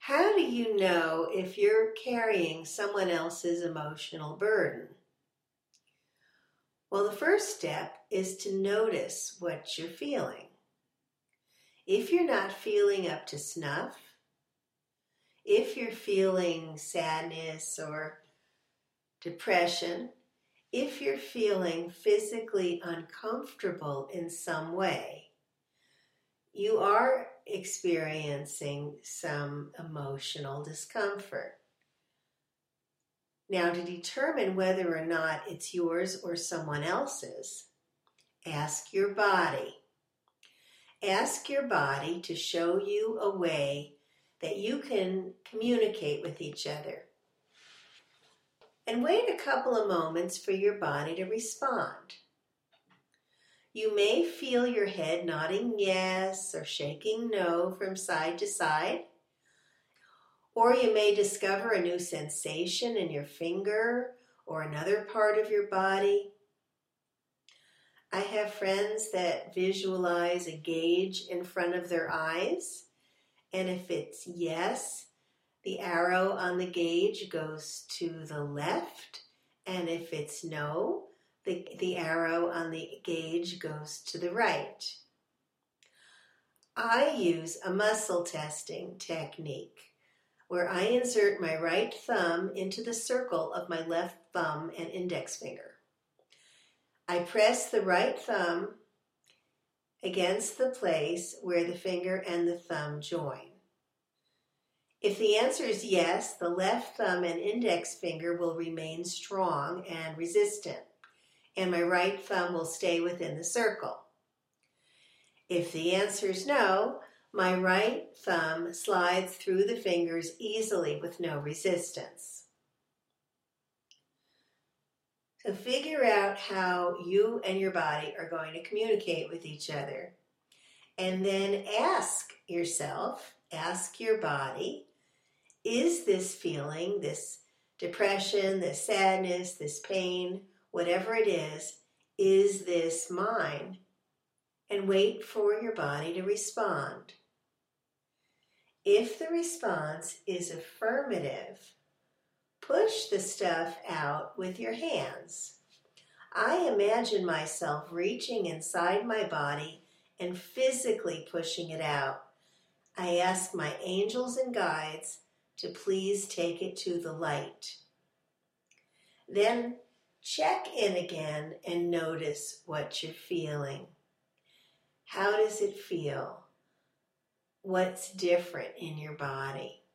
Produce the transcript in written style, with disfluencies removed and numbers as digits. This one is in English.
How do you know if you're carrying someone else's emotional burden? Well, the first step is to notice what you're feeling. If you're not feeling up to snuff, if you're feeling sadness or depression, if you're feeling physically uncomfortable in some way, you are experiencing some emotional discomfort. Now, to determine whether or not it's yours or someone else's, ask your body. Ask your body to show you a way that you can communicate with each other. And wait a couple of moments for your body to respond. You may feel your head nodding yes or shaking no from side to side. Or you may discover a new sensation in your finger or another part of your body. I have friends that visualize a gauge in front of their eyes, and if it's yes, the arrow on the gauge goes to the left, and if it's no, the arrow on the gauge goes to the right. I use a muscle testing technique where I insert my right thumb into the circle of my left thumb and index finger. I press the right thumb against the place where the finger and the thumb join. If the answer is yes, the left thumb and index finger will remain strong and resistant, and my right thumb will stay within the circle. If the answer is no, my right thumb slides through the fingers easily with no resistance. So figure out how you and your body are going to communicate with each other. And then ask yourself, ask your body, is this feeling, this depression, this sadness, this pain, whatever it is this mine? And wait for your body to respond. If the response is affirmative, push the stuff out with your hands. I imagine myself reaching inside my body and physically pushing it out. I ask my angels and guides to please take it to the light. Then check in again and notice what you're feeling. How does it feel? What's different in your body?